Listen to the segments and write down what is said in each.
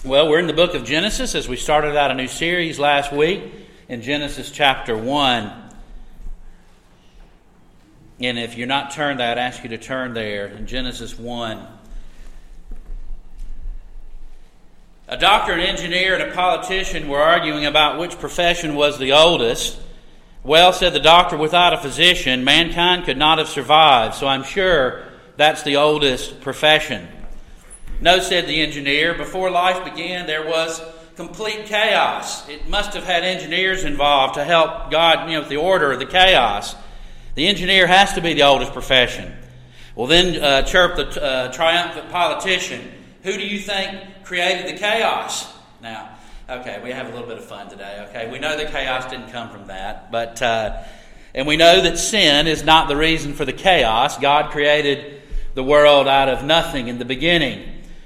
Well, we're in the book of Genesis as we started out a new series last week in Genesis chapter 1. And if you're not turned there, I'd ask you to turn there in Genesis 1. A doctor, an engineer, and a politician were arguing about which profession was the oldest. Well, said the doctor, without a physician, mankind could not have survived, so I'm sure that's the oldest profession. No, said the engineer, before life began there was complete chaos. It must have had engineers involved to help God, with the order of the chaos. The engineer has to be the oldest profession. Well, then chirped the triumphant politician, who do you think created the chaos? Now, okay, we have a little bit of fun today, okay? We know that chaos didn't come from that, but and we know that sin is not the reason for the chaos. God created the world out of nothing in the beginning.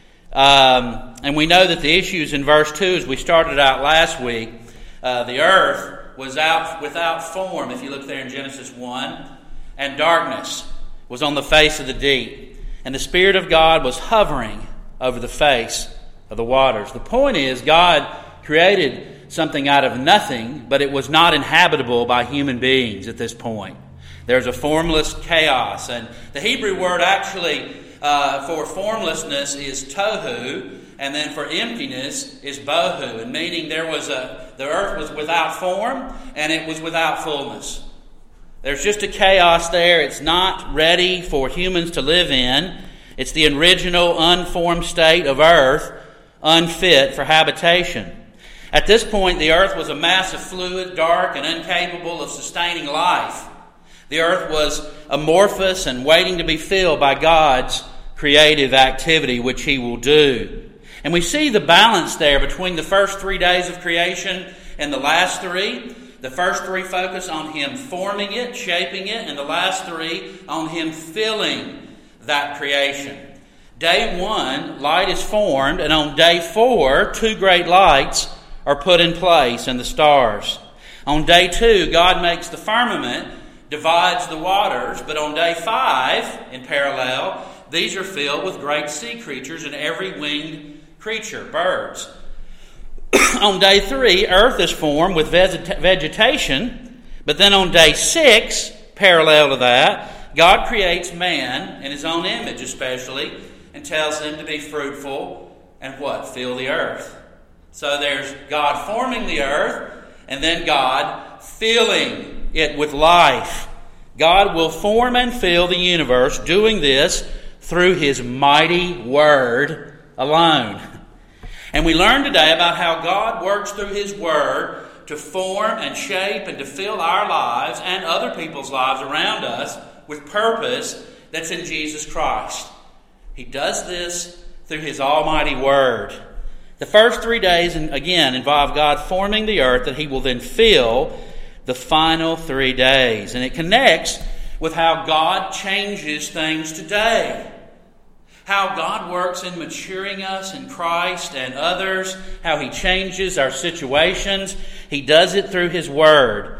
And we know that the issues in verse 2, as we started out last week, the earth was out without form, if you look there in Genesis 1, and darkness was on the face of the deep. And the Spirit of God was hovering over the face of the waters. The point is, God created something out of nothing, but it was not inhabitable by human beings at this point. There's a formless chaos. And the Hebrew word actually for formlessness is tohu, and then for emptiness is bohu, and meaning the earth was without form and it was without fullness. There's just a chaos there. It's not ready for humans to live in. It's the original unformed state of earth, unfit for habitation. At this point, the earth was a mass of fluid, dark, and incapable of sustaining life. The earth was amorphous and waiting to be filled by God's creative activity, which He will do. And we see the balance there between the first 3 days of creation and the last 3. The first 3 focus on Him forming it, shaping it, and the last 3 on Him filling that creation. Day 1, light is formed, and on day 4, 2 great lights are put in place, and the stars. On day 2, God makes the firmament, divides the waters, but on day 5, in parallel, these are filled with great sea creatures and every winged creature, birds. On day 3, earth is formed with vegetation, but then on day 6, parallel to that, God creates man in His own image especially, and tells them to be fruitful and what? Fill the earth. So there's God forming the earth, and then God filling it with life. God will form and fill the universe, doing this through His mighty Word alone. And we learn today about how God works through His Word to form and shape and to fill our lives and other people's lives around us with purpose that's in Jesus Christ. He does this through His almighty Word. The first 3 days, again, involve God forming the earth that He will then fill the final 3 days. And it connects with how God changes things today. How God works in maturing us in Christ and others. How He changes our situations. He does it through His Word.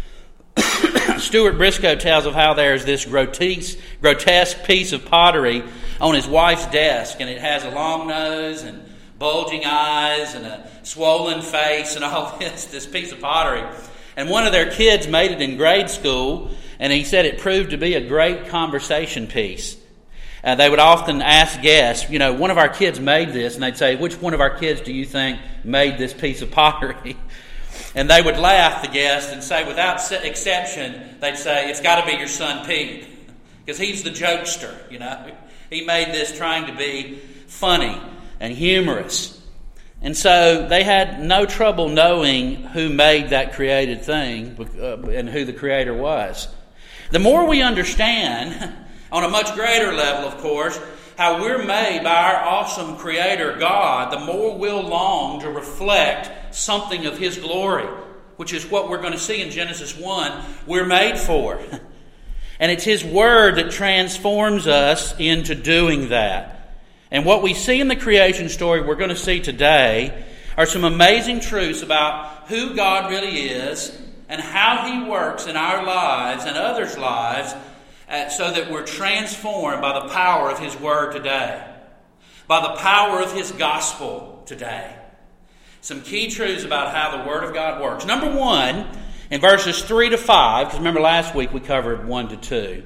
Stuart Briscoe tells of how there's this grotesque piece of pottery on his wife's desk. And it has a long nose and bulging eyes and a swollen face and all this piece of pottery. And one of their kids made it in grade school, and he said it proved to be a great conversation piece. They would often ask guests, one of our kids made this, and they'd say, which one of our kids do you think made this piece of pottery? And they would laugh, the guest, and say, without exception, they'd say, it's got to be your son Pete, because he's the jokester, He made this trying to be funny and humorous. And so they had no trouble knowing who made that created thing and who the creator was. The more we understand, on a much greater level, of course, how we're made by our awesome creator God, the more we'll long to reflect something of His glory, which is what we're going to see in Genesis 1 we're made for. And it's His Word that transforms us into doing that. And what we see in the creation story we're going to see today are some amazing truths about who God really is and how He works in our lives and others' lives so that we're transformed by the power of His Word today. by the power of His gospel today. Some key truths about how the Word of God works. Number one, in verses 3 to 5, because remember last week we covered 1 to 2.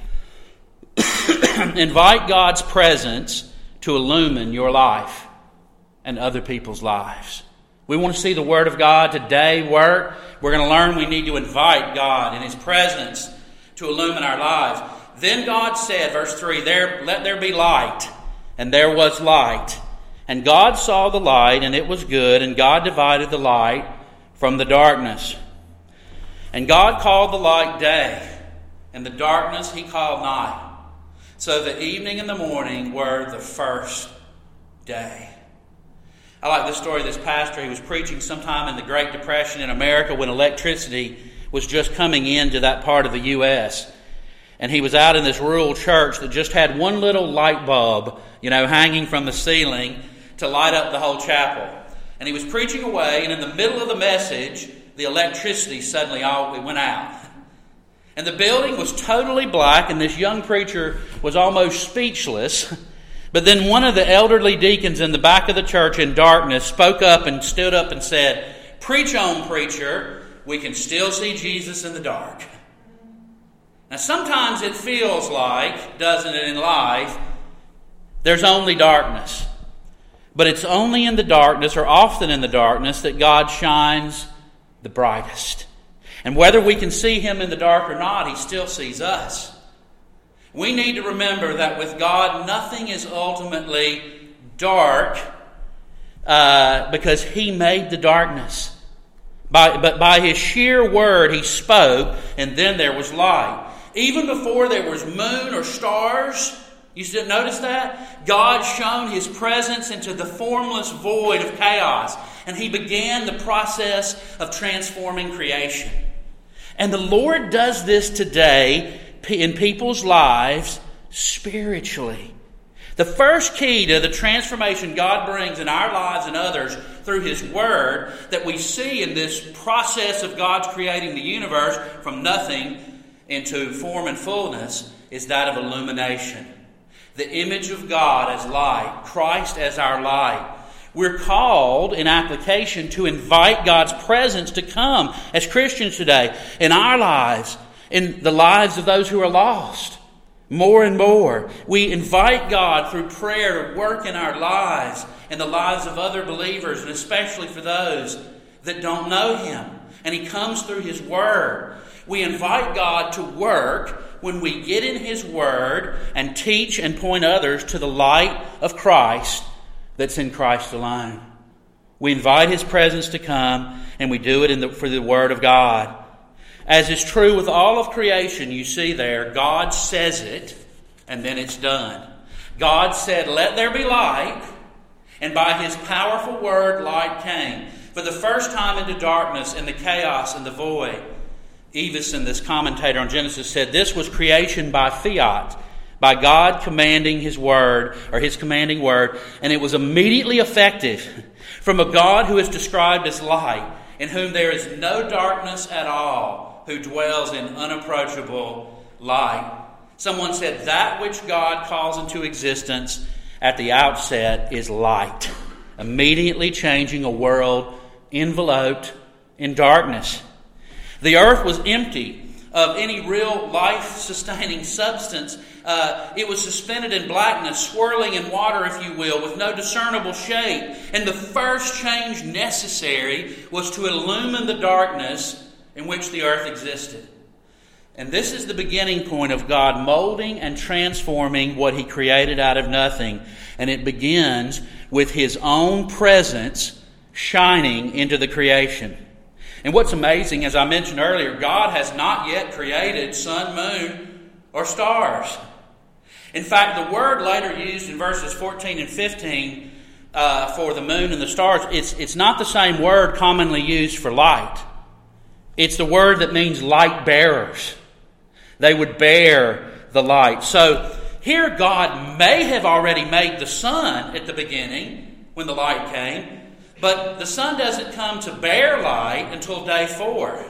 Invite God's presence to illumine your life and other people's lives. We want to see the Word of God today work. We're going to learn we need to invite God and His presence to illumine our lives. Then God said, verse 3, let there be light. And there was light. And God saw the light, and it was good. And God divided the light from the darkness. And God called the light day, and the darkness He called night. So the evening and the morning were the first day. I like this story of this pastor. He was preaching sometime in the Great Depression in America when electricity was just coming into that part of the U.S. And he was out in this rural church that just had one little light bulb, hanging from the ceiling to light up the whole chapel. And he was preaching away, and in the middle of the message, the electricity suddenly went out. And the building was totally black, and this young preacher was almost speechless. But then one of the elderly deacons in the back of the church in darkness spoke up and stood up and said, "Preach on, preacher. We can still see Jesus in the dark." Now sometimes it feels like, doesn't it, in life, there's only darkness. But it's only in the darkness, or often in the darkness, that God shines the brightest. And whether we can see Him in the dark or not, He still sees us. We need to remember that with God, nothing is ultimately dark because He made the darkness. But by His sheer word, He spoke, and then there was light. Even before there was moon or stars, you should notice that? God shone His presence into the formless void of chaos, and He began the process of transforming creation. And the Lord does this today in people's lives spiritually. The first key to the transformation God brings in our lives and others through His Word that we see in this process of God's creating the universe from nothing into form and fullness is that of illumination. The image of God as light, Christ as our light. We're called in application to invite God's presence to come as Christians today in our lives, in the lives of those who are lost. More and more, we invite God through prayer to work in our lives and the lives of other believers, and especially for those that don't know Him. And He comes through His Word. We invite God to work when we get in His Word and teach and point others to the light of Christ that's in Christ alone. We invite His presence to come, and we do it for the Word of God. As is true with all of creation, you see there, God says it, and then it's done. God said, "Let there be light," and by His powerful word, light came. For the first time into darkness and the chaos and the void. Eveson, this commentator on Genesis, said this was creation by fiat, by God commanding His word, or His commanding word, and it was immediately effective from a God who is described as light, in whom there is no darkness at all, who dwells in unapproachable light. Someone said that which God calls into existence at the outset is light, immediately changing a world enveloped in darkness. The earth was empty of any real life-sustaining substance. It was suspended in blackness, swirling in water, if you will, with no discernible shape. And the first change necessary was to illumine the darkness in which the earth existed. And this is the beginning point of God molding and transforming what He created out of nothing. And it begins with His own presence shining into the creation. And what's amazing, as I mentioned earlier, God has not yet created sun, moon, or stars. In fact, the word later used in verses 14 and 15 for the moon and the stars, it's not the same word commonly used for light. It's the word that means light bearers. They would bear the light. So here God may have already made the sun at the beginning when the light came, but the sun doesn't come to bear light until day 4.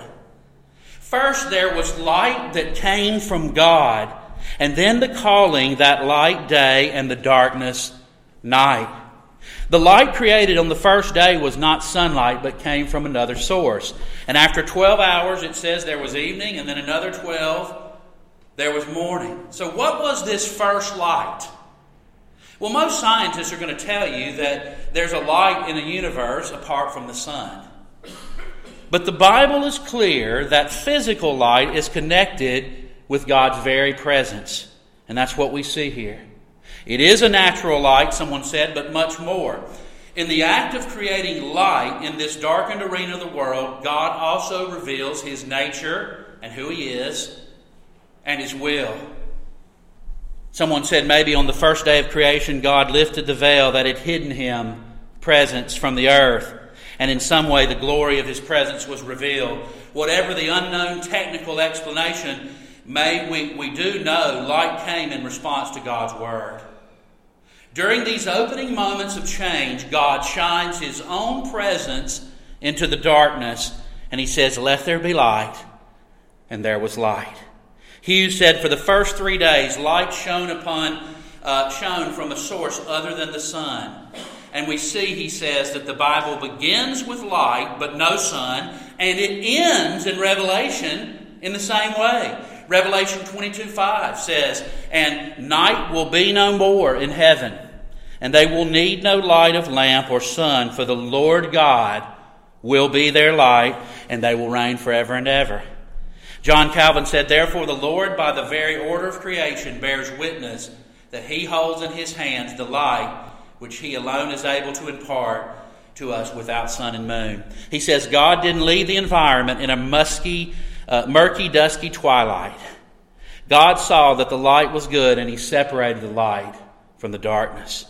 First there was light that came from God, and then the calling that light day and the darkness night. The light created on the first day was not sunlight, but came from another source. And after 12 hours, it says there was evening, and then another 12, there was morning. So what was this first light? Well, most scientists are going to tell you that there's a light in the universe apart from the sun. But the Bible is clear that physical light is connected with God's very presence. And that's what we see here. It is a natural light, someone said, but much more. In the act of creating light in this darkened arena of the world, God also reveals His nature and who He is and His will. Someone said maybe on the first day of creation, God lifted the veil that had hidden Him presence from the earth. And in some way, the glory of His presence was revealed. Whatever the unknown technical explanation, we do know light came in response to God's Word. During these opening moments of change, God shines His own presence into the darkness, and He says, "Let there be light," and there was light. Hughes said, for the first 3 days, light shone from a source other than the sun. And we see, he says, that the Bible begins with light, but no sun, and it ends in Revelation in the same way. Revelation 22:5 says, "And night will be no more in heaven, and they will need no light of lamp or sun, for the Lord God will be their light, and they will reign forever and ever." John Calvin said, "Therefore the Lord, by the very order of creation, bears witness that He holds in His hands the light which He alone is able to impart to us without sun and moon." He says God didn't leave the environment in a murky, dusky twilight. God saw that the light was good, and He separated the light from the darkness.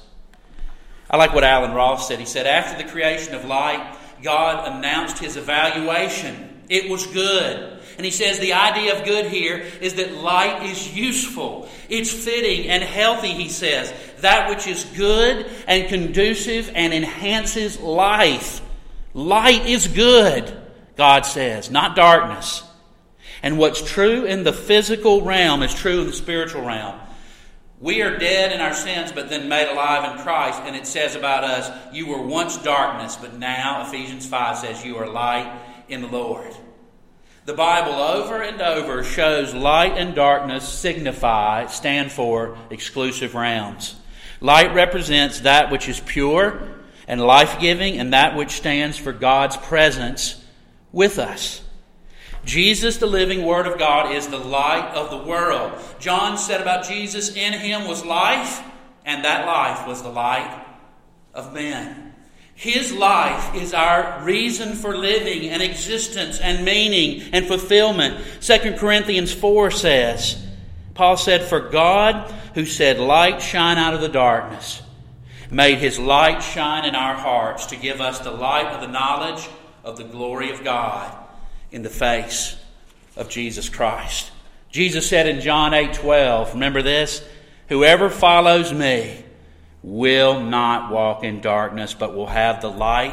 I like what Alan Ross said. He said, after the creation of light, God announced His evaluation. It was good. And he says the idea of good here is that light is useful. It's fitting and healthy, he says. That which is good and conducive and enhances life. Light is good, God says, not darkness. And what's true in the physical realm is true in the spiritual realm. We are dead in our sins, but then made alive in Christ. And it says about us, you were once darkness, but now, Ephesians 5 says, you are light in the Lord. The Bible over and over shows light and darkness stand for exclusive realms. Light represents that which is pure and life-giving, and that which stands for God's presence with us. Jesus, the living Word of God, is the light of the world. John said about Jesus, in Him was life, and that life was the light of men. His life is our reason for living and existence and meaning and fulfillment. 2 Corinthians 4 says, Paul said, "For God, who said, 'Light shine out of the darkness,' made His light shine in our hearts to give us the light of the knowledge of the glory of God in the face of Jesus Christ." Jesus said in John 8:12, remember this? "Whoever follows me will not walk in darkness, but will have the light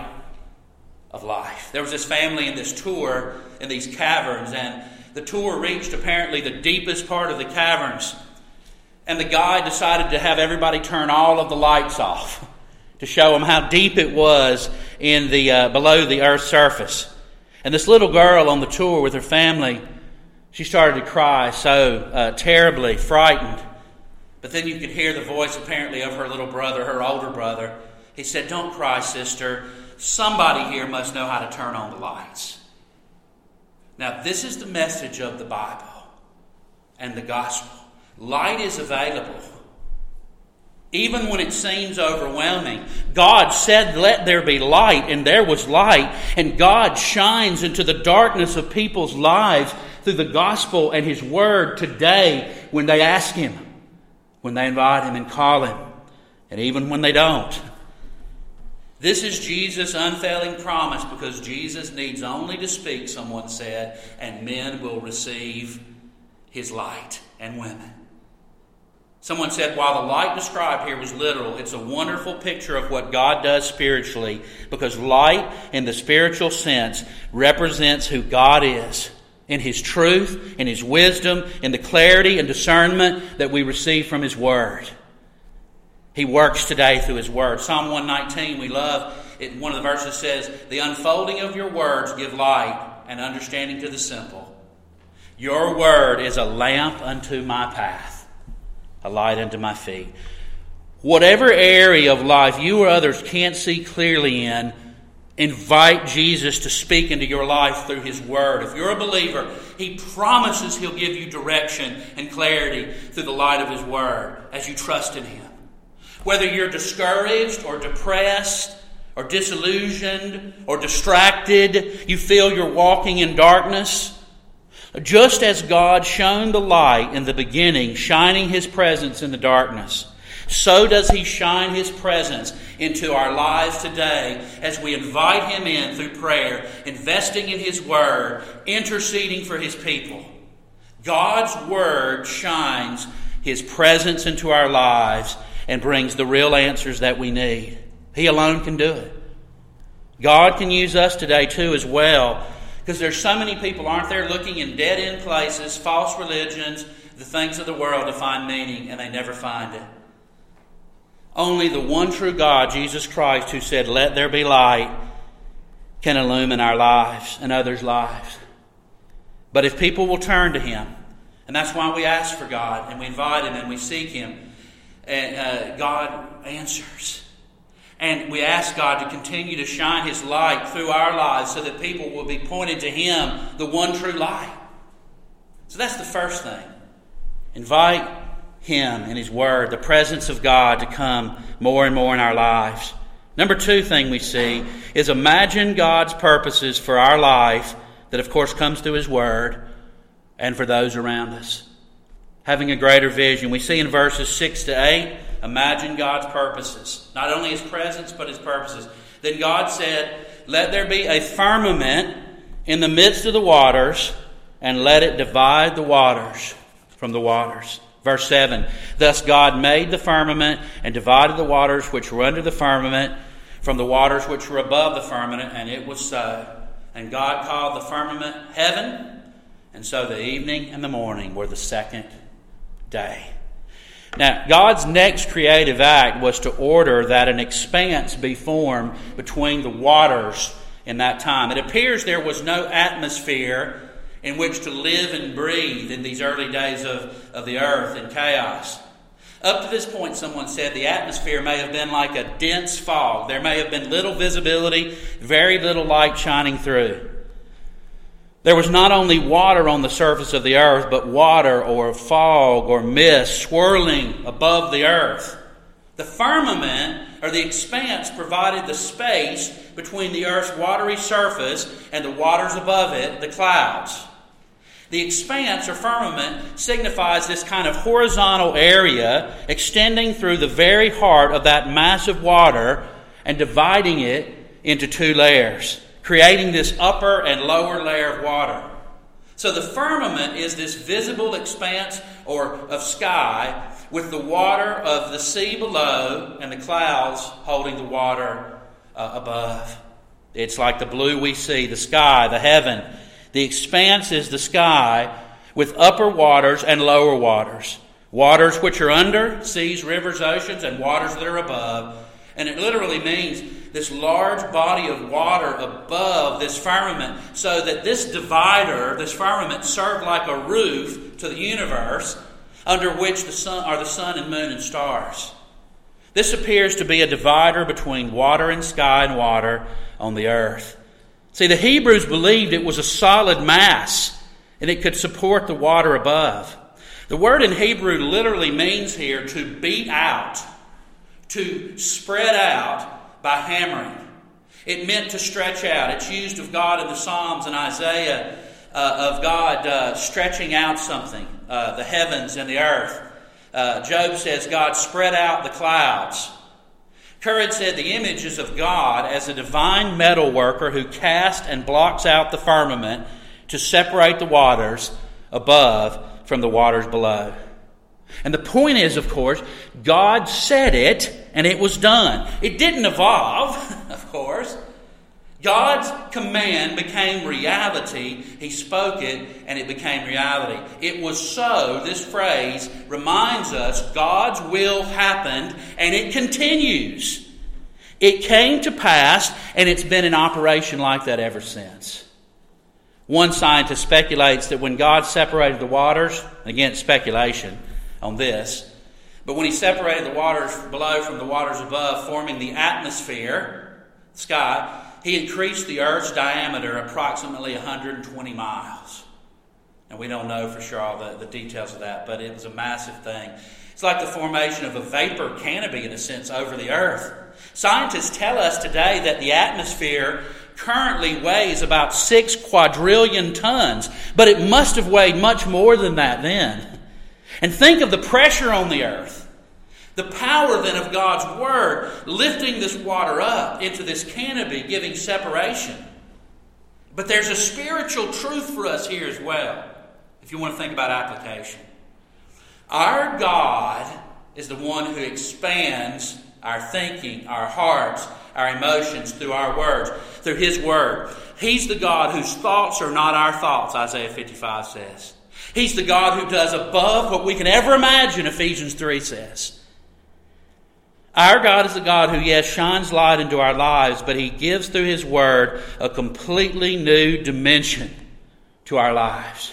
of life." There was this family in this tour in these caverns, and the tour reached apparently the deepest part of the caverns. And the guide decided to have everybody turn all of the lights off to show them how deep it was in the below the earth's surface. And this little girl on the tour with her family, she started to cry so terribly frightened. But then you could hear the voice apparently of her little brother, her older brother. He said, "Don't cry, sister. Somebody here must know how to turn on the lights." Now, this is the message of the Bible and the gospel. Light is available. Even when it seems overwhelming, God said, "Let there be light," and there was light. And God shines into the darkness of people's lives through the gospel and His Word today when they ask Him, when they invite Him and call Him, and even when they don't. This is Jesus' unfailing promise, because Jesus needs only to speak, someone said, and men will receive His light, and women. Someone said, while the light described here was literal, it's a wonderful picture of what God does spiritually, because light in the spiritual sense represents who God is in His truth, in His wisdom, in the clarity and discernment that we receive from His Word. He works today through His Word. Psalm 119 we love. One of the verses says, "The unfolding of your words give light and understanding to the simple. Your word is a lamp unto my path, a light unto my feet." Whatever area of life you or others can't see clearly in, invite Jesus to speak into your life through His Word. If you're a believer, He promises He'll give you direction and clarity through the light of His Word as you trust in Him. Whether you're discouraged or depressed or disillusioned or distracted, you feel you're walking in darkness, just as God shone the light in the beginning, shining His presence in the darkness, so does He shine His presence into our lives today as we invite Him in through prayer, investing in His Word, interceding for His people. God's Word shines His presence into our lives and brings the real answers that we need. He alone can do it. God can use us today too as well, because there's so many people, aren't there, looking in dead-end places, false religions, the things of the world to find meaning, and they never find it. Only the one true God, Jesus Christ, who said, "Let there be light," can illumine our lives and others' lives. But if people will turn to Him, and that's why we ask for God, and we invite Him, and we seek Him, and God answers. And we ask God to continue to shine His light through our lives so that people will be pointed to Him, the one true light. So that's the first thing. Invite Him and His Word, the presence of God, to come more and more in our lives. Number two thing we see is imagine God's purposes for our life that, of course, comes through His Word and for those around us. Having a greater vision. We see in verses 6 to 8, imagine God's purposes. Not only His presence, but His purposes. Then God said, "Let there be a firmament in the midst of the waters, and let it divide the waters from the waters." Verse 7, "Thus God made the firmament and divided the waters which were under the firmament from the waters which were above the firmament, and it was so. And God called the firmament heaven, and so the evening and the morning were the second day." Now, God's next creative act was to order that an expanse be formed between the waters in that time. It appears there was no atmosphere in which to live and breathe in these early days of the earth in chaos. Up to this point, someone said the atmosphere may have been like a dense fog. There may have been little visibility, very little light shining through. There was not only water on the surface of the earth, but water or fog or mist swirling above the earth. The firmament, or the expanse, provided the space between the earth's watery surface and the waters above it, the clouds. The expanse, or firmament, signifies this kind of horizontal area extending through the very heart of that mass of water and dividing it into two layers, creating this upper and lower layer of water. So the firmament is this visible expanse of sky with the water of the sea below and the clouds holding the water above. It's like the blue we see, the sky, the heaven. The expanse is the sky with upper waters and lower waters. Waters which are under, seas, rivers, oceans, and waters that are above. And it literally means this large body of water above this firmament, so that this divider, this firmament, served like a roof to the universe under which the sun are the sun and moon and stars. This appears to be a divider between water and sky and water on the earth. See, the Hebrews believed it was a solid mass and it could support the water above. The word in Hebrew literally means here to beat out, to spread out by hammering. It meant to stretch out. It's used of God in the Psalms and Isaiah of God stretching out something, the heavens and the earth. Job says God spread out the clouds. Courage said the image is of God as a divine metal worker who casts and blocks out the firmament to separate the waters above from the waters below. And the point is, of course, God said it and it was done. It didn't evolve, of course. God's command became reality. He spoke it, and it became reality. It was so, this phrase reminds us, God's will happened, and it continues. It came to pass, and it's been in operation like that ever since. One scientist speculates that when God separated the waters, again, speculation on this, but when He separated the waters below from the waters above, forming the atmosphere, sky, He increased the earth's diameter approximately 120 miles. And we don't know for sure all the details of that, but it was a massive thing. It's like the formation of a vapor canopy, in a sense, over the earth. Scientists tell us today that the atmosphere currently weighs about 6 quadrillion tons, but it must have weighed much more than that then. And think of the pressure on the earth. The power then of God's Word lifting this water up into this canopy, giving separation. But there's a spiritual truth for us here as well, if you want to think about application. Our God is the one who expands our thinking, our hearts, our emotions through our words, through His Word. He's the God whose thoughts are not our thoughts, Isaiah 55 says. He's the God who does above what we can ever imagine, Ephesians 3 says. Our God is the God who, yes, shines light into our lives, but He gives through His Word a completely new dimension to our lives.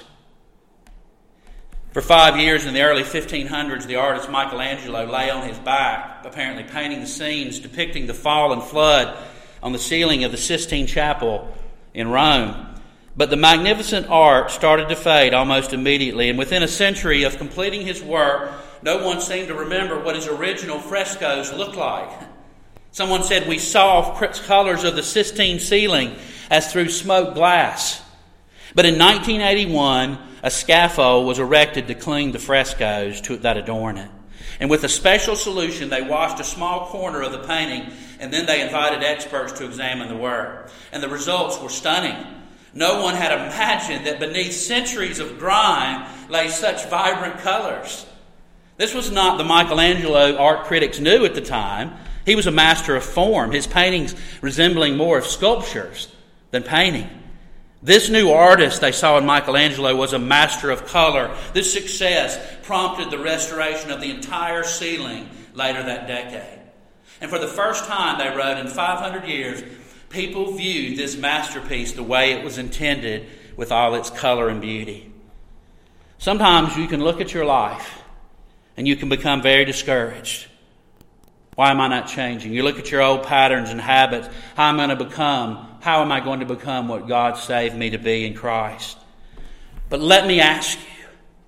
For 5 years in the early 1500s, the artist Michelangelo lay on his back, apparently painting the scenes depicting the fall and flood on the ceiling of the Sistine Chapel in Rome. But the magnificent art started to fade almost immediately, and within a century of completing his work, no one seemed to remember what his original frescoes looked like. Someone said, "We saw colors of the Sistine ceiling as through smoked glass." But in 1981, a scaffold was erected to clean the frescoes that adorn it. And with a special solution, they washed a small corner of the painting, and then they invited experts to examine the work. And the results were stunning. No one had imagined that beneath centuries of grime lay such vibrant colors. This was not the Michelangelo art critics knew at the time. He was a master of form, his paintings resembling more of sculptures than painting. This new artist they saw in Michelangelo was a master of color. This success prompted the restoration of the entire ceiling later that decade. And for the first time, they wrote, in 500 years, people viewed this masterpiece the way it was intended, with all its color and beauty. Sometimes you can look at your life and you can become very discouraged. Why am I not changing? You look at your old patterns and habits. How am I going to become what God saved me to be in Christ? But let me ask you,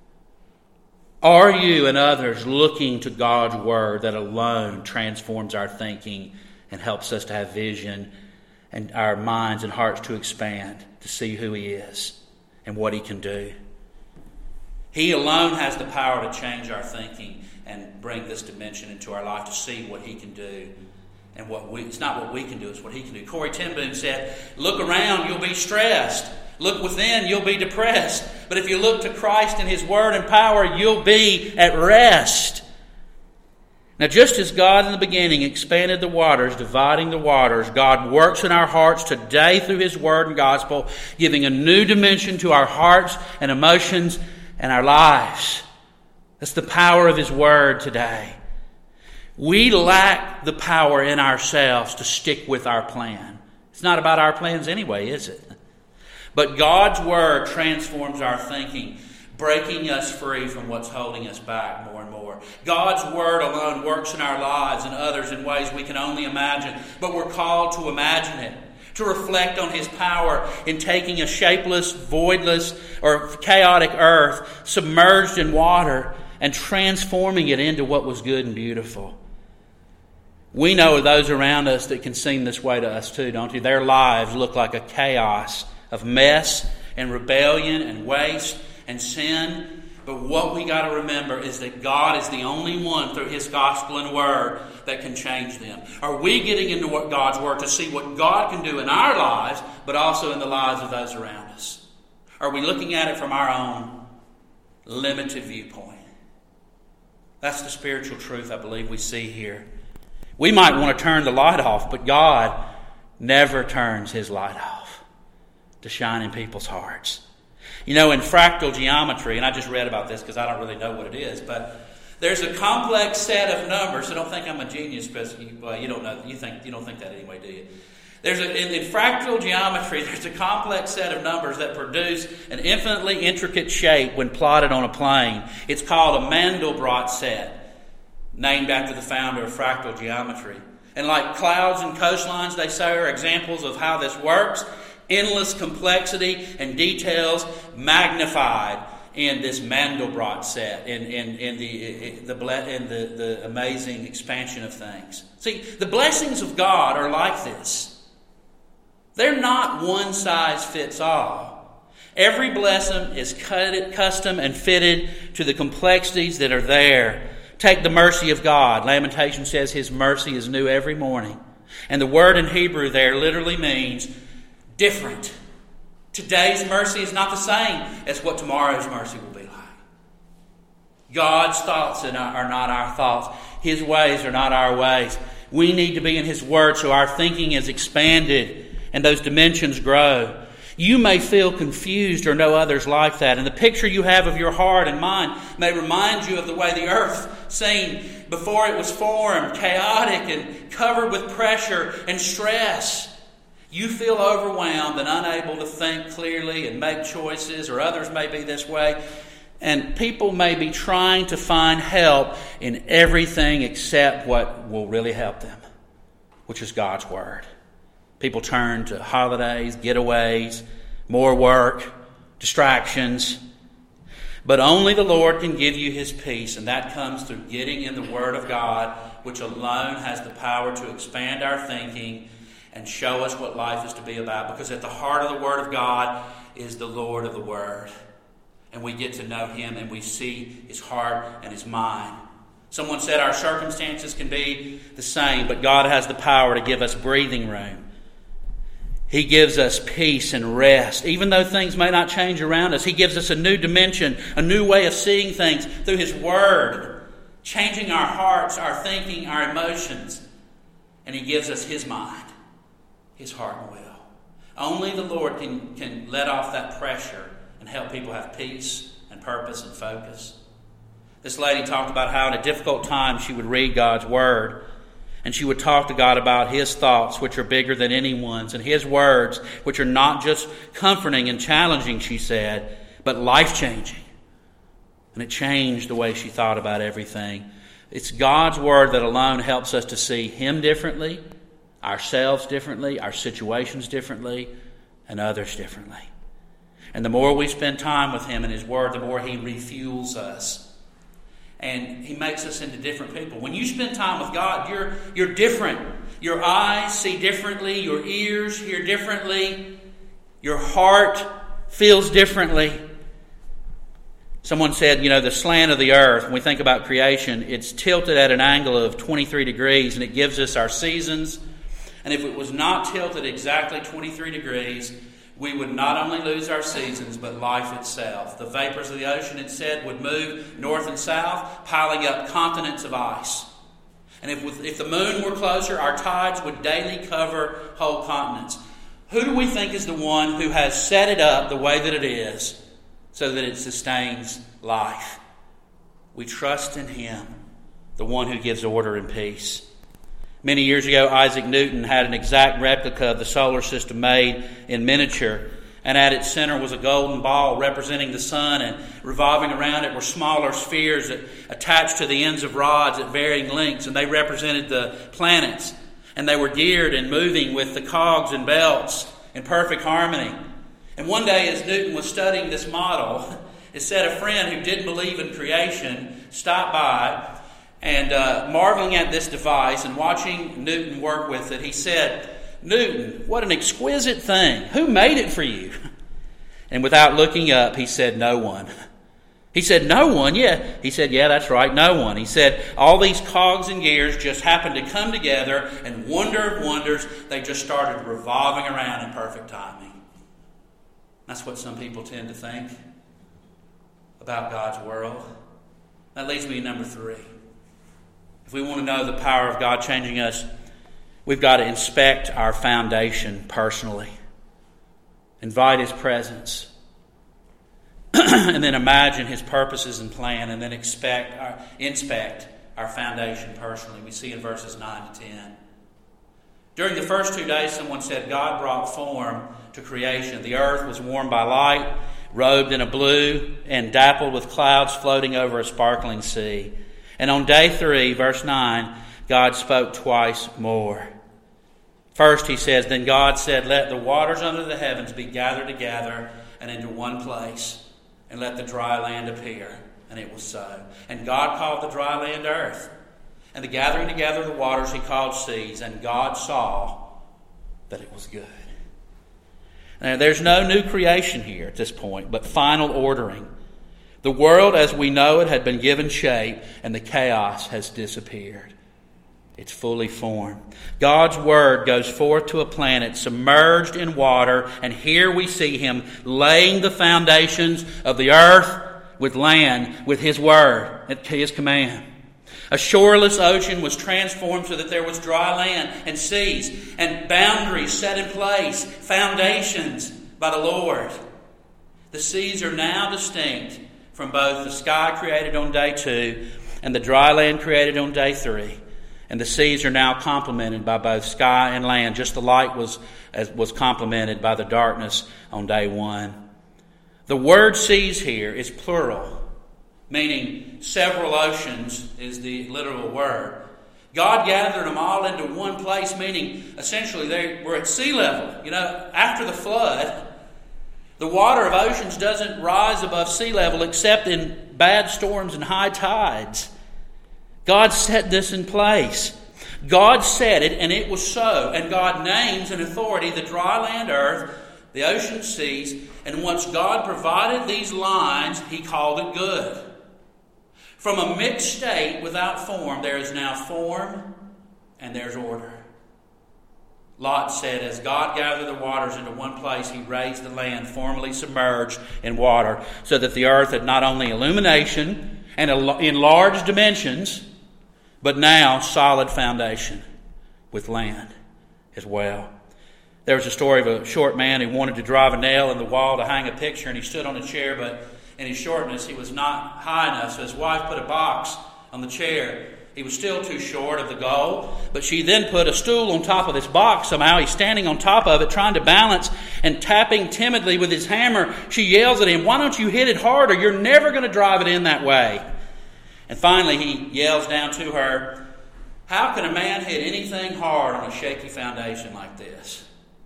are you and others looking to God's Word that alone transforms our thinking and helps us to have vision and our minds and hearts to expand, to see who He is and what He can do? He alone has the power to change our thinking and bring this dimension into our life, to see what He can do. And it's not what we can do, it's what He can do. Corrie ten Boom said, "Look around, you'll be stressed. Look within, you'll be depressed. But if you look to Christ and His Word and power, you'll be at rest." Now, just as God in the beginning expanded the waters, dividing the waters, God works in our hearts today through His Word and Gospel, giving a new dimension to our hearts and emotions and our lives. That's the power of His Word today. We lack the power in ourselves to stick with our plan. It's not about our plans anyway, is it? But God's Word transforms our thinking, breaking us free from what's holding us back more and more. God's Word alone works in our lives and others in ways we can only imagine, but we're called to imagine it, to reflect on His power in taking a shapeless, voidless, or chaotic earth submerged in water and transforming it into what was good and beautiful. We know those around us that can seem this way to us too, don't you? Their lives look like a chaos of mess and rebellion and waste and sin. But what we got to remember is that God is the only one through His gospel and word that can change them. Are we getting into what God's word to see what God can do in our lives, but also in the lives of those around us? Are we looking at it from our own limited viewpoint? That's the spiritual truth I believe we see here. We might want to turn the light off, but God never turns His light off to shine in people's hearts. You know, in fractal geometry, and I just read about this because I don't really know what it is, but there's a complex set of numbers. So don't think I'm a genius, because you don't know. You don't think that anyway, do you? In fractal geometry, there's a complex set of numbers that produce an infinitely intricate shape when plotted on a plane. It's called a Mandelbrot set, named after the founder of fractal geometry. And like clouds and coastlines, they say, are examples of how this works. Endless complexity and details magnified in this Mandelbrot set, in the amazing expansion of things. See, the blessings of God are like this. They're not one size fits all. Every blessing is custom and fitted to the complexities that are there. Take the mercy of God. Lamentation says His mercy is new every morning. And the word in Hebrew there literally means different. Today's mercy is not the same as what tomorrow's mercy will be like. God's thoughts are not our thoughts. His ways are not our ways. We need to be in His Word so our thinking is expanded and those dimensions grow. You may feel confused or know others like that, and the picture you have of your heart and mind may remind you of the way the earth seemed before it was formed, chaotic and covered with pressure and stress. You feel overwhelmed and unable to think clearly and make choices, or others may be this way. And people may be trying to find help in everything except what will really help them, which is God's Word. People turn to holidays, getaways, more work, distractions. But only the Lord can give you His peace, and that comes through getting in the Word of God, which alone has the power to expand our thinking and show us what life is to be about. Because at the heart of the Word of God is the Lord of the Word. And we get to know Him, and we see His heart and His mind. Someone said our circumstances can be the same, but God has the power to give us breathing room. He gives us peace and rest. Even though things may not change around us, He gives us a new dimension, a new way of seeing things through His Word, changing our hearts, our thinking, our emotions. And He gives us His mind, His heart and will. Only the Lord can let off that pressure and help people have peace and purpose and focus. This lady talked about how in a difficult time she would read God's Word. And she would talk to God about His thoughts, which are bigger than anyone's, and His words, which are not just comforting and challenging, she said, but life-changing. And it changed the way she thought about everything. It's God's Word that alone helps us to see Him differently, ourselves differently, our situations differently, and others differently. And the more we spend time with Him and His Word, the more He refuels us. And He makes us into different people. When you spend time with God, you're different. Your eyes see differently. Your ears hear differently. Your heart feels differently. Someone said, the slant of the earth, when we think about creation, it's tilted at an angle of 23 degrees, and it gives us our seasons. And if it was not tilted exactly 23 degrees, we would not only lose our seasons, but life itself. The vapors of the ocean, it said, would move north and south, piling up continents of ice. And if the moon were closer, our tides would daily cover whole continents. Who do we think is the one who has set it up the way that it is so that it sustains life? We trust in Him, the one who gives order and peace. Many years ago, Isaac Newton had an exact replica of the solar system made in miniature, and at its center was a golden ball representing the sun, and revolving around it were smaller spheres that attached to the ends of rods at varying lengths, and they represented the planets, and they were geared and moving with the cogs and belts in perfect harmony. And one day, as Newton was studying this model, it said a friend who didn't believe in creation stopped by, and marveling at this device and watching Newton work with it, he said, "Newton, what an exquisite thing. Who made it for you?" And without looking up, he said, "No one." He said, "No one?" Yeah. He said, "Yeah, that's right, no one." He said, "All these cogs and gears just happened to come together, and wonder of wonders, they just started revolving around in perfect timing." That's what some people tend to think about God's world. That leads me to number 3. If we want to know the power of God changing us, we've got to inspect our foundation personally. Invite His presence. And then imagine His purposes and plan, and then inspect our foundation personally. We see in verses 9 to 10. During the first 2 days, someone said, God brought form to creation. The earth was warmed by light, robed in a blue, and dappled with clouds floating over a sparkling sea. And on day 3, verse 9, God spoke twice more. First, He says, Then God said, Let the waters under the heavens be gathered together and into one place, and let the dry land appear. And it was so. And God called the dry land earth, and the gathering together of the waters He called seas. And God saw that it was good. Now, there's no new creation here at this point, but final ordering. The world as we know it had been given shape, and the chaos has disappeared. It's fully formed. God's Word goes forth to a planet submerged in water, and here we see Him laying the foundations of the earth with land, with His Word, at His command. A shoreless ocean was transformed so that there was dry land and seas and boundaries set in place, foundations by the Lord. The seas are now distinct from both the sky created on day 2 and the dry land created on day 3. And the seas are now complemented by both sky and land, just the light was complemented by the darkness on day 1. The word seas here is plural, meaning several oceans is the literal word. God gathered them all into one place, meaning essentially they were at sea level. You know, after the flood, the water of oceans doesn't rise above sea level except in bad storms and high tides. God set this in place. God said it, and it was so. And God names in authority the dry land earth, the ocean seas, and once God provided these lines, He called it good. From a mixed state without form, there is now form and there's order. Lot said, as God gathered the waters into one place, He raised the land formerly submerged in water, so that the earth had not only illumination and enlarged dimensions, but now solid foundation with land as well. There was a story of a short man who wanted to drive a nail in the wall to hang a picture, and he stood on a chair, but in his shortness he was not high enough, so his wife put a box on the chair. He was still too short of the goal, but she then put a stool on top of this box. Somehow he's standing on top of it, trying to balance and tapping timidly with his hammer. She yells at him, "Why don't you hit it harder? You're never going to drive it in that way." And finally he yells down to her, "How can a man hit anything hard on a shaky foundation like this?"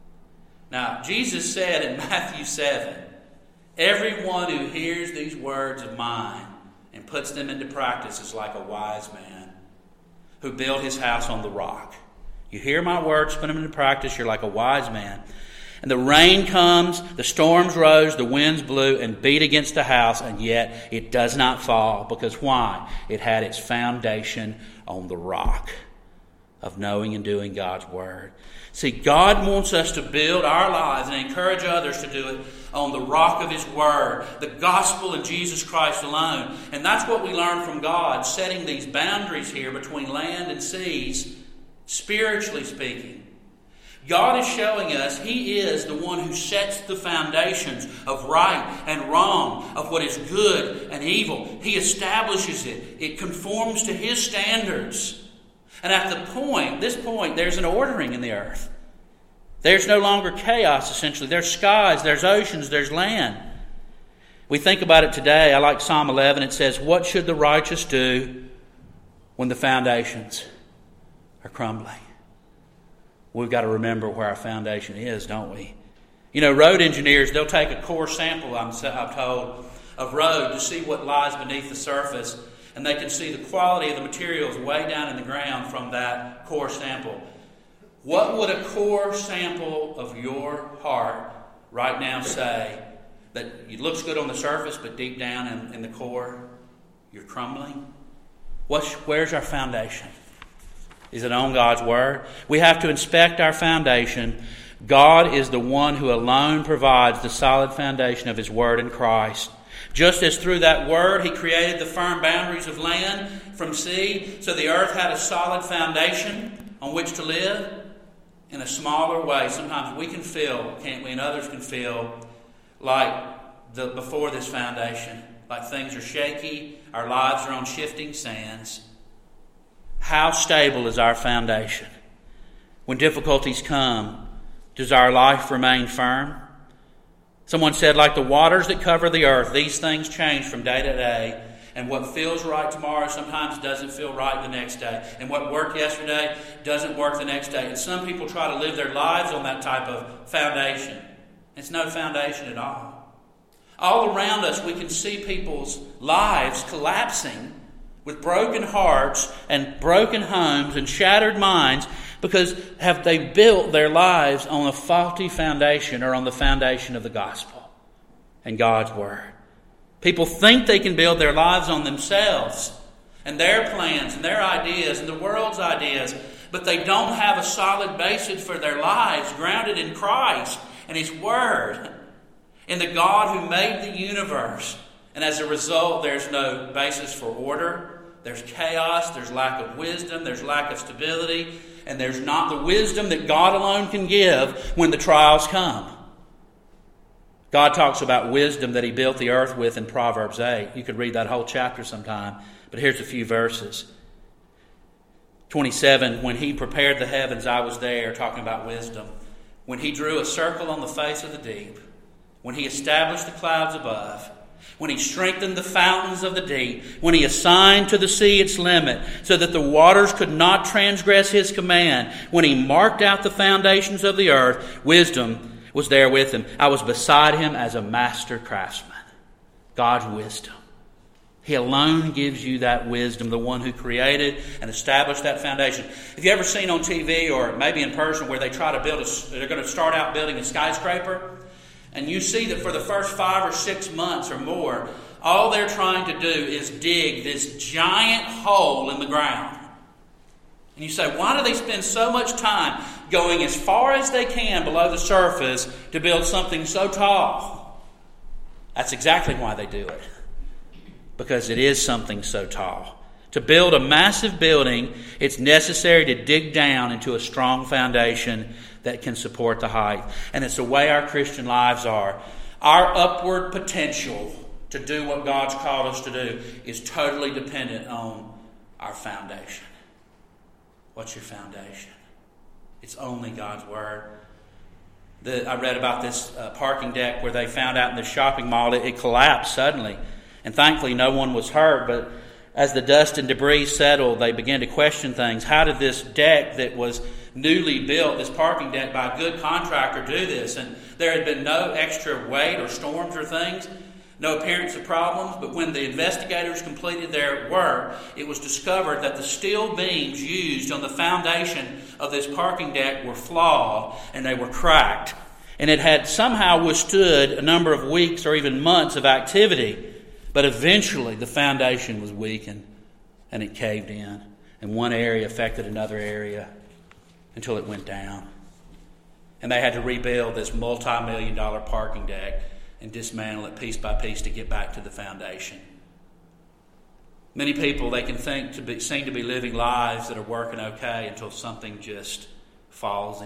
Now, Jesus said in Matthew 7, "Everyone who hears these words of mine and puts them into practice is like a wise man who built his house on the rock." You hear my words, put them into practice, you're like a wise man. And the rain comes, the storms rose, the winds blew and beat against the house, and yet it does not fall. Because why? It had its foundation on the rock of knowing and doing God's Word. See, God wants us to build our lives and encourage others to do it on the rock of His Word, the gospel of Jesus Christ alone. And that's what we learn from God, setting these boundaries here between land and seas, spiritually speaking. God is showing us He is the one who sets the foundations of right and wrong, of what is good and evil. He establishes it. It conforms to His standards. And at this point, there's an ordering in the earth. There's no longer chaos, essentially. There's skies, there's oceans, there's land. We think about it today. I like Psalm 11. It says, "What should the righteous do when the foundations are crumbling?" We've got to remember where our foundation is, don't we? You know, road engineers, they'll take a core sample, I'm told, of road to see what lies beneath the surface, and they can see the quality of the materials way down in the ground from that core sample. What would a core sample of your heart right now say? That it looks good on the surface, but deep down in the core, you're crumbling? Where's our foundation? Is it on God's Word? We have to inspect our foundation. God is the one who alone provides the solid foundation of His Word in Christ. Just as through that Word He created the firm boundaries of land from sea, so the earth had a solid foundation on which to live, in a smaller way, sometimes we can feel, can't we, and others can feel like before this foundation, like things are shaky, our lives are on shifting sands. How stable is our foundation? When difficulties come, does our life remain firm? Someone said, like the waters that cover the earth, these things change from day to day. And what feels right tomorrow sometimes doesn't feel right the next day. And what worked yesterday doesn't work the next day. And some people try to live their lives on that type of foundation. It's no foundation at all. All around us we can see people's lives collapsing with broken hearts and broken homes and shattered minds because have they built their lives on a faulty foundation or on the foundation of the gospel and God's Word. People think they can build their lives on themselves and their plans and their ideas and the world's ideas, but they don't have a solid basis for their lives grounded in Christ and His Word, in the God who made the universe. And as a result, there's no basis for order. There's chaos, there's lack of wisdom, there's lack of stability, and there's not the wisdom that God alone can give when the trials come. God talks about wisdom that He built the earth with in Proverbs 8. You could read that whole chapter sometime, but here's a few verses. 27, when He prepared the heavens, I was there, talking about wisdom. When He drew a circle on the face of the deep, when He established the clouds above, when He strengthened the fountains of the deep, when He assigned to the sea its limit, so that the waters could not transgress His command, when He marked out the foundations of the earth, wisdom was there with Him. I was beside Him as a master craftsman. God's wisdom. He alone gives you that wisdom, the one who created and established that foundation. Have you ever seen on TV or maybe in person where they try to build they're going to start out building a skyscraper? And you see that for the first 5 or 6 months or more, all they're trying to do is dig this giant hole in the ground. And you say, why do they spend so much time going as far as they can below the surface to build something so tall? That's exactly why they do it. Because it is something so tall. To build a massive building, it's necessary to dig down into a strong foundation that can support the height. And it's the way our Christian lives are. Our upward potential to do what God's called us to do is totally dependent on our foundation. What's your foundation? It's only God's Word. I read about this parking deck where they found out in the shopping mall it collapsed suddenly. And thankfully no one was hurt, but as the dust and debris settled, they began to question things. How did this deck that was newly built, this parking deck by a good contractor, do this? And there had been no extra weight or storms or things, no appearance of problems. But when the investigators completed their work, it was discovered that the steel beams used on the foundation of this parking deck were flawed and they were cracked. And it had somehow withstood a number of weeks or even months of activity. But eventually the foundation was weakened and it caved in. And one area affected another area until it went down. And they had to rebuild this multi-million-dollar parking deck and dismantle it piece by piece to get back to the foundation. Many people, they can seem to be living lives that are working okay until something just falls in.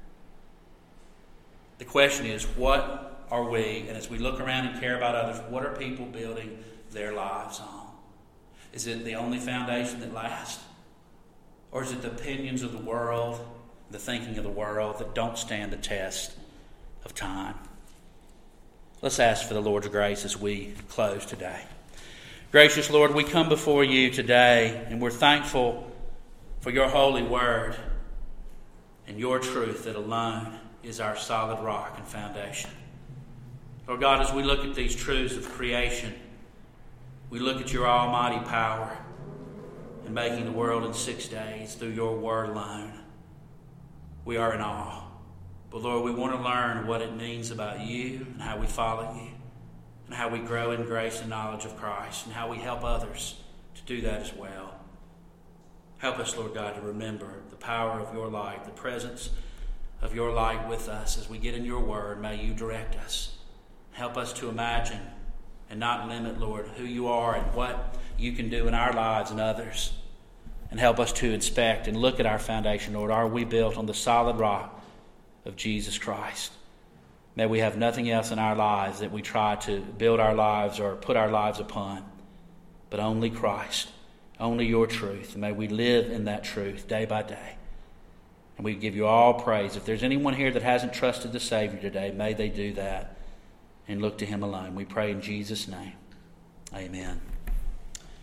The question is, what are we, and as we look around and care about others, what are people building their lives on? Is it the only foundation that lasts? Or is it the opinions of the world, the thinking of the world that don't stand the test of time? Let's ask for the Lord's grace as we close today. Gracious Lord, we come before you today and we're thankful for your holy word and your truth that alone is our solid rock and foundation. Lord God, as we look at these truths of creation, we look at your almighty power in making the world in 6 days through your word alone. We are in awe. But Lord, we want to learn what it means about you and how we follow you and how we grow in grace and knowledge of Christ and how we help others to do that as well. Help us, Lord God, to remember the power of your light, the presence of your light with us as we get in your word. May you direct us. Help us to imagine and not limit, Lord, who you are and what you can do in our lives and others. And help us to inspect and look at our foundation, Lord. Are we built on the solid rock of Jesus Christ? May we have nothing else in our lives that we try to build our lives or put our lives upon, but only Christ, only your truth. And may we live in that truth day by day. And we give you all praise. If there's anyone here that hasn't trusted the Savior today, may they do that and look to him alone. We pray in Jesus' name. Amen.